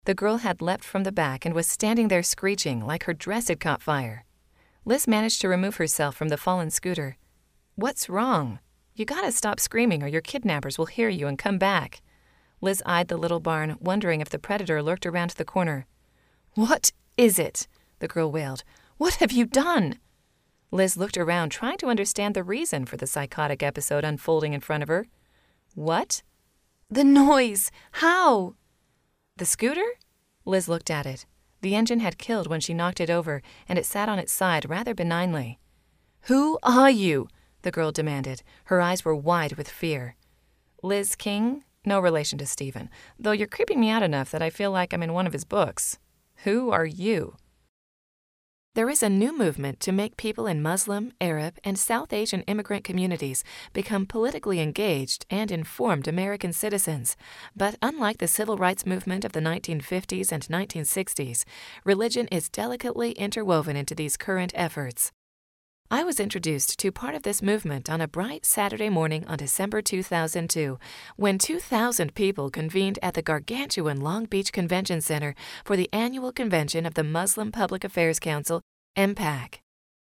The girl had leapt from the back and was standing there screeching like her dress had caught fire. Liz managed to remove herself from the fallen scooter. "What's wrong? You gotta stop screaming or your kidnappers will hear you and come back." Liz eyed the little barn, wondering if the predator lurked around the corner. "What is it?" the girl wailed. "What have you done?" Liz looked around, trying to understand the reason for the psychotic episode unfolding in front of her. "What?" "The noise! How?" "The scooter?" Liz looked at it. The engine had killed when she knocked it over, and it sat on its side rather benignly. "Who are you?" the girl demanded. Her eyes were wide with fear. "Liz King, no relation to Stephen, though you're creeping me out enough that I feel like I'm in one of his books. Who are you?" There is a new movement to make people in Muslim, Arab, and South Asian immigrant communities become politically engaged and informed American citizens. But unlike the civil rights movement of the 1950s and 1960s, religion is delicately interwoven into these current efforts. I was introduced to part of this movement on a bright Saturday morning on December 2002, when 2,000 people convened at the gargantuan Long Beach Convention Center for the annual convention of the Muslim Public Affairs Council, MPAC.